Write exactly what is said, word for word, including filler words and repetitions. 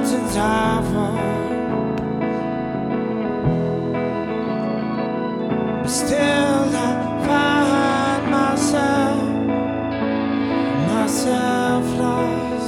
mountains I fall, but still I find myself, myself lost.